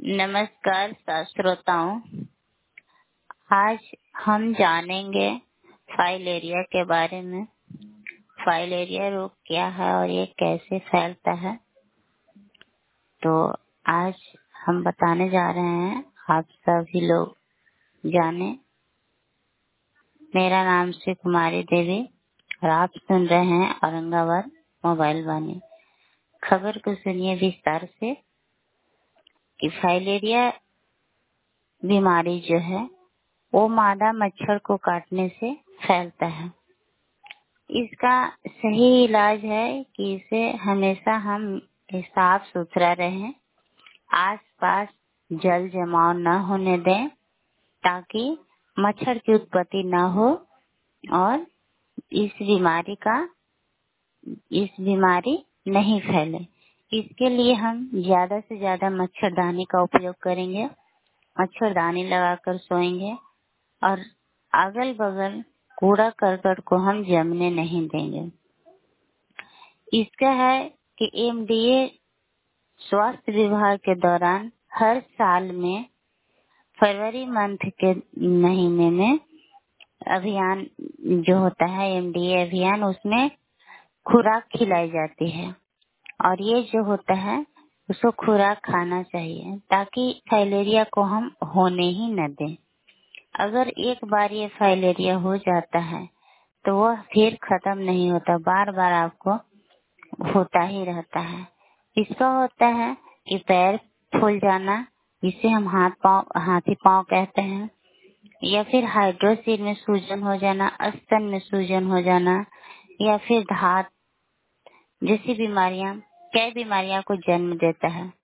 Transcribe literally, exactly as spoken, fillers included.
नमस्कार श्रोताओं। आज हम जानेंगे फाइलेरिया के बारे में। फाइलेरिया रोग क्या है और ये कैसे फैलता है, तो आज हम बताने जा रहे हैं, आप सभी लोग जाने। मेरा नाम श्री कुमारी देवी और आप सुन रहे हैं औरंगाबाद मोबाइल वाणी। खबर को सुनिए विस्तार से कि फाइलेरिया बीमारी जो है वो मादा मच्छर को काटने से फैलता है। इसका सही इलाज है कि इसे हमेशा हम साफ सुथरा रहें, आसपास जल जमाव न होने दें ताकि मच्छर की उत्पत्ति न हो और इस बीमारी का इस बीमारी नहीं फैले। इसके लिए हम ज्यादा से ज्यादा मच्छरदानी का उपयोग करेंगे, मच्छरदानी लगाकर सोएंगे और अगल बगल कूड़ा करकट को हम जमने नहीं देंगे। इसका है कि एमडीए स्वास्थ्य विभाग के दौरान हर साल में फरवरी मंथ के महीने में अभियान जो होता है एमडीए अभियान, उसमें खुराक खिलाई जाती है और ये जो होता है उसको खुराक खाना चाहिए ताकि फाइलेरिया को हम होने ही न दें। अगर एक बार ये फाइलेरिया हो जाता है तो वह फिर खत्म नहीं होता, बार बार आपको होता ही रहता है। इसका होता है कि पैर फूल जाना, जिसे हम हाथ पाँव हाथी पाँव कहते हैं, या फिर हाइड्रोसिल में सूजन हो जाना, स्तन में सूजन हो जाना, या फिर धात जैसी बीमारियां, कई बीमारियां को जन्म देता है।